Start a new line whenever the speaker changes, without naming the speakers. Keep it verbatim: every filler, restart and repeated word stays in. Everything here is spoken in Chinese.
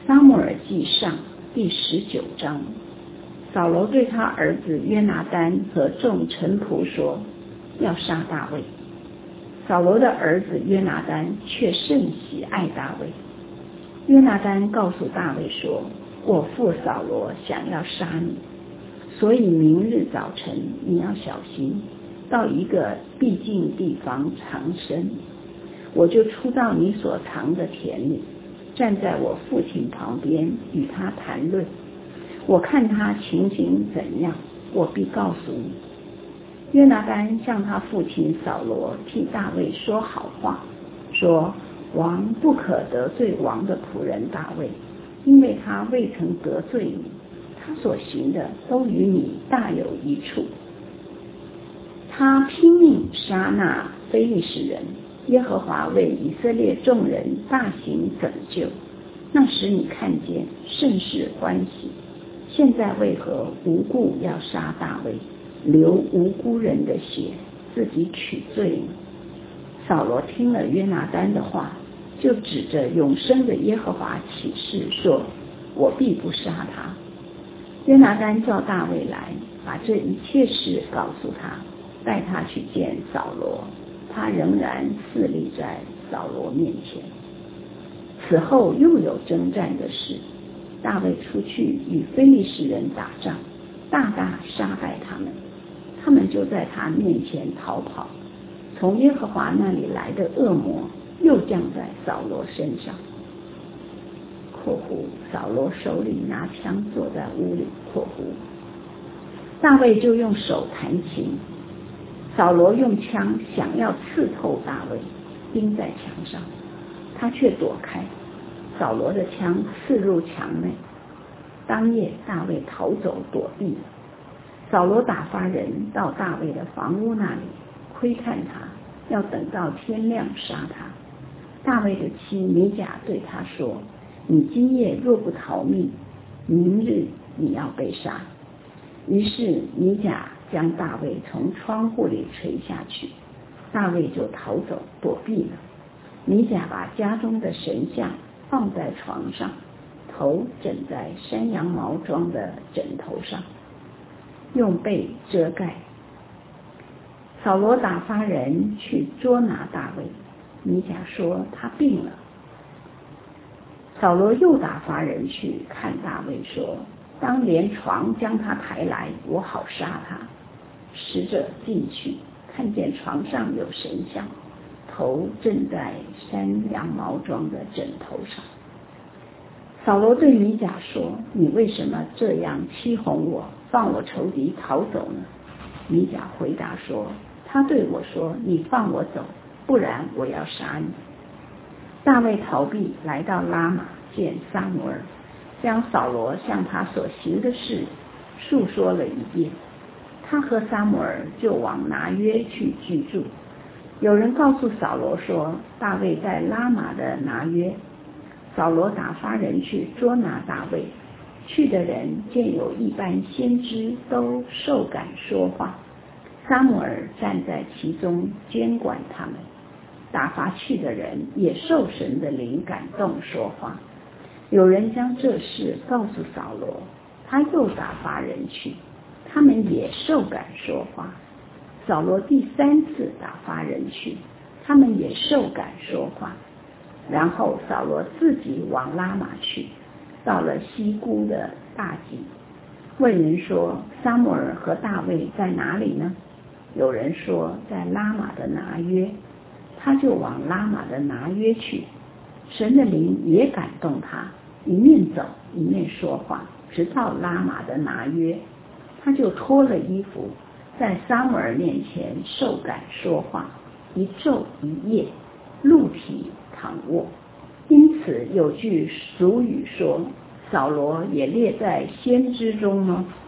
撒母耳记上第十九章，扫罗对他儿子约拿单和众臣仆说，要杀大卫。扫罗的儿子约拿单却甚喜爱大卫。约拿单告诉大卫说，我父扫罗想要杀你，所以明日早晨你要小心，到一个僻静地方藏身，我就出到你所藏的田里，站在我父亲旁边与他谈论，我看他情形怎样，我必告诉你。约拿单向他父亲扫罗替大卫说好话，说王不可得罪王的仆人大卫，因为他未曾得罪你，他所行的都与你大有一处。他拼命杀那非利士人，耶和华为以色列众人大行拯救，那时你看见甚是欢喜。现在为何无故要杀大卫，流无辜人的血，自己取罪呢？扫罗听了约拿单的话，就指着永生的耶和华起誓说，我必不杀他。约拿单叫大卫来，把这一切事告诉他，带他去见扫罗，他仍然侍立在扫罗面前。此后又有征战的事，大卫出去与非利士人打仗，大大杀败他们，他们就在他面前逃跑。从耶和华那里来的恶魔又降在扫罗身上。括弧扫罗手里拿枪坐在屋里。括弧大卫就用手弹琴，扫罗用枪想要刺透大卫，钉在墙上，他却躲开，扫罗的枪刺入墙内。当夜大卫逃走躲避了。扫罗打发人到大卫的房屋那里窥看他，要等到天亮杀他。大卫的妻米甲对他说，你今夜若不逃命，明日你要被杀。于是米甲将大卫从窗户里垂下去，大卫就逃走躲避了。米甲把家中的神像放在床上，头枕在山羊毛装的枕头上，用被遮盖。扫罗打发人去捉拿大卫，米甲说他病了。扫罗又打发人去看大卫，说当连床将他抬来，我好杀他。使者进去，看见床上有神像，头枕在山羊毛装的枕头上。扫罗对米甲说，你为什么这样欺哄我，放我仇敌逃走呢？米甲回答说，他对我说，你放我走，不然我要杀你。大卫逃避来到拉玛见撒母耳，将扫罗向他所行的事述说了一遍。他和撒母耳就往拿约去居住。有人告诉扫罗说，大卫在拉玛的拿约。扫罗打发人去捉拿大卫，去的人见有一般先知都受感说话，撒母耳站在其中监管他们。打发去的人也受神的灵感动说话。有人将这事告诉扫罗，他又打发人去，他们也受感说话。扫罗第三次打发人去，他们也受感说话。然后扫罗自己往拉玛去，到了西姑的大井，问人说，撒母耳和大卫在哪里呢？有人说在拉玛的拿约，他就往拉玛的拿约去。神的灵也感动他，一面走一面说话，直到拉玛的拿约，他就脱了衣服，在撒母耳面前受感说话，一昼一夜，露体躺卧。因此有句俗语说，扫罗也列在先知中吗？